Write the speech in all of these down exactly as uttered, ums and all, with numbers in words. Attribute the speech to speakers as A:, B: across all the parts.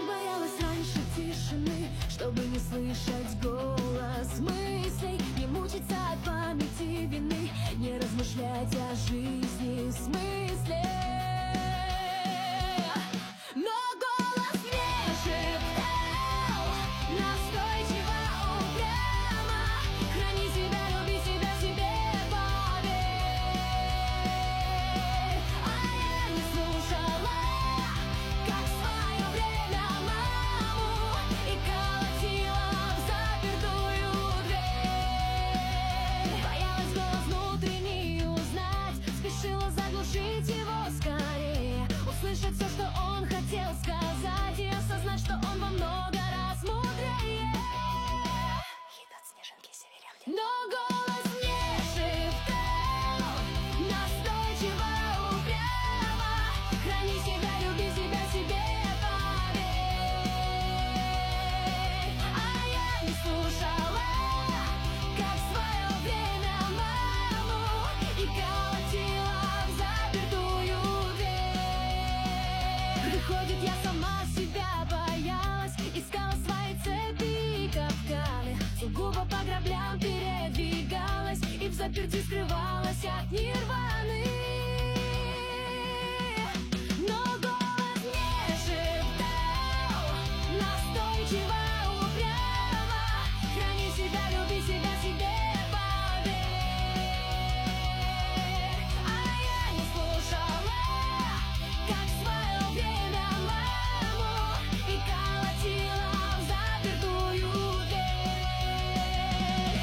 A: так боялась раньше тишины, чтобы не слышать голос мыслей, не мучиться от памяти вины, не размышлять о жизни смысле. Но голос мне шептал настойчиво, упрямо: храни себя, люби себя, себе поверь. А я не слушала, как в свое время маму, и колотила в запертую дверь. Боялась голос внутренний узнать, спешила заглушить его скорее, услышать все, что он хотел сказать, и осознать, что он во много раз мудрее.
B: Хит от Снежинки Северянки.
A: Но голос мне шептал настойчиво, упрямо: храни себя, люби себя, себе поверь. А я не слушала, как в свое время маму, и колотила в запертую дверь. Выходит, я сама себя боялась, искала свои цепи и капканы, сугубо по граблям передвигалась и в заперти скрывалась от нирваны. Но голос мне шептал настойчиво, упрямо: храни себя, люби себя, себе поверь. А я не слушала, как в свое время маму, и колотила в запертую дверь.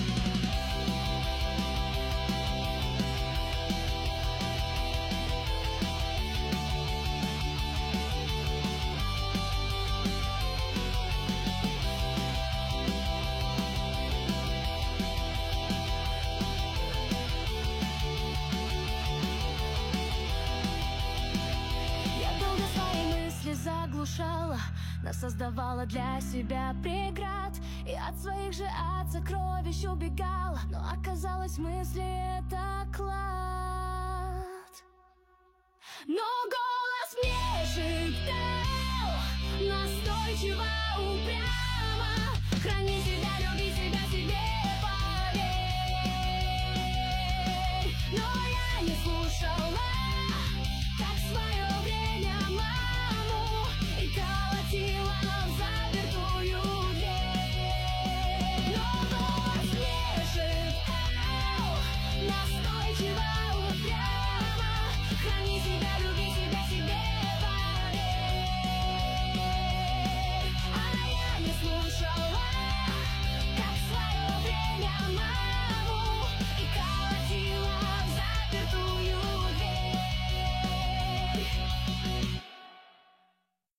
A: Я долго свои мысли заглушала, насоздавала для себя преград, и от своих же от сокровищ убегала, но оказалось, мысли — это клад. Но голос мне шептал настойчиво, упрямо: храни себя, люби себя, себе